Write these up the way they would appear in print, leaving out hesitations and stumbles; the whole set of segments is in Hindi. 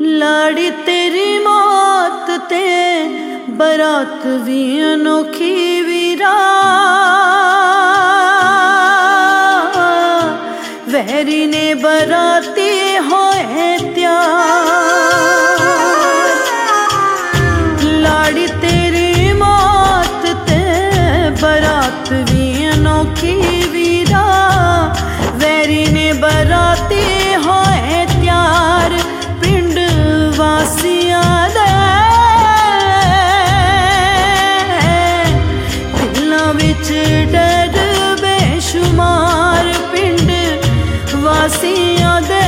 लाड़ी तेरी मौत ते बरात भी अनोखी वीरा, वैरी ने बराती होए त्यार। लाड़ी तेरी मौत ते बरात भी अनोखी वीरा, वैरी ने बराती होए त्यार। पिंड वासियां दे दिलां विच डर बेशुमार, पिंड वासियां दे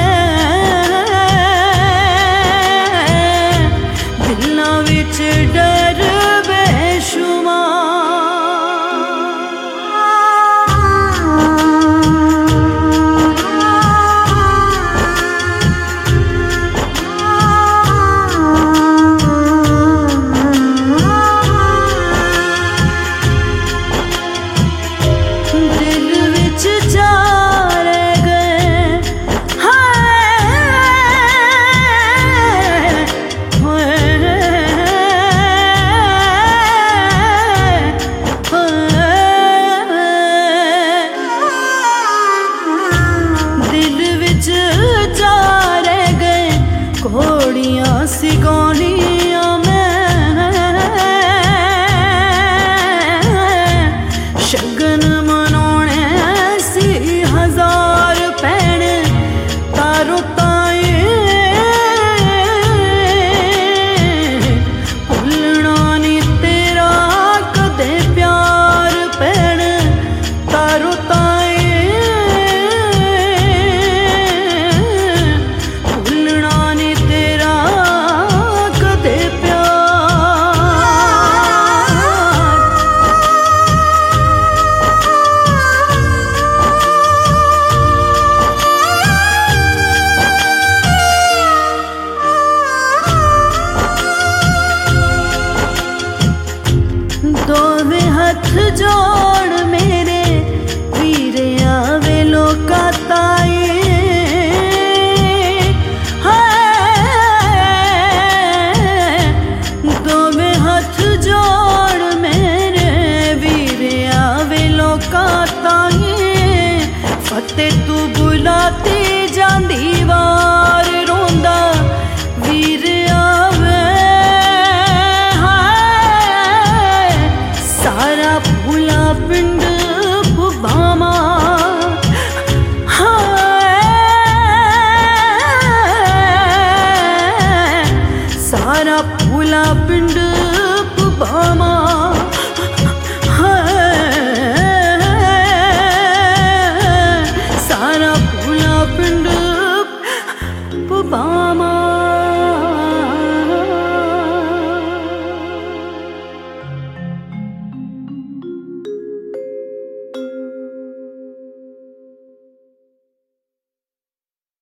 दिलां विच डर सिगोनिया में शगन मनाने सी हजार पैण तारो ताए, भुलना नी तेरा कदे प्यार पैण तारो ताए, भुलना नी तेरा दोवे हथ जोड़ मेरे वीर आवे लोका ताए, दोवे हथ जोड़ मेरे वीर आवे लोका ताए। फतेह तू बुलाती जांदी वार रोंदा वीर आवे, सारा भूला पिंड भुभामा, सारा भूला पिंड भुभामा।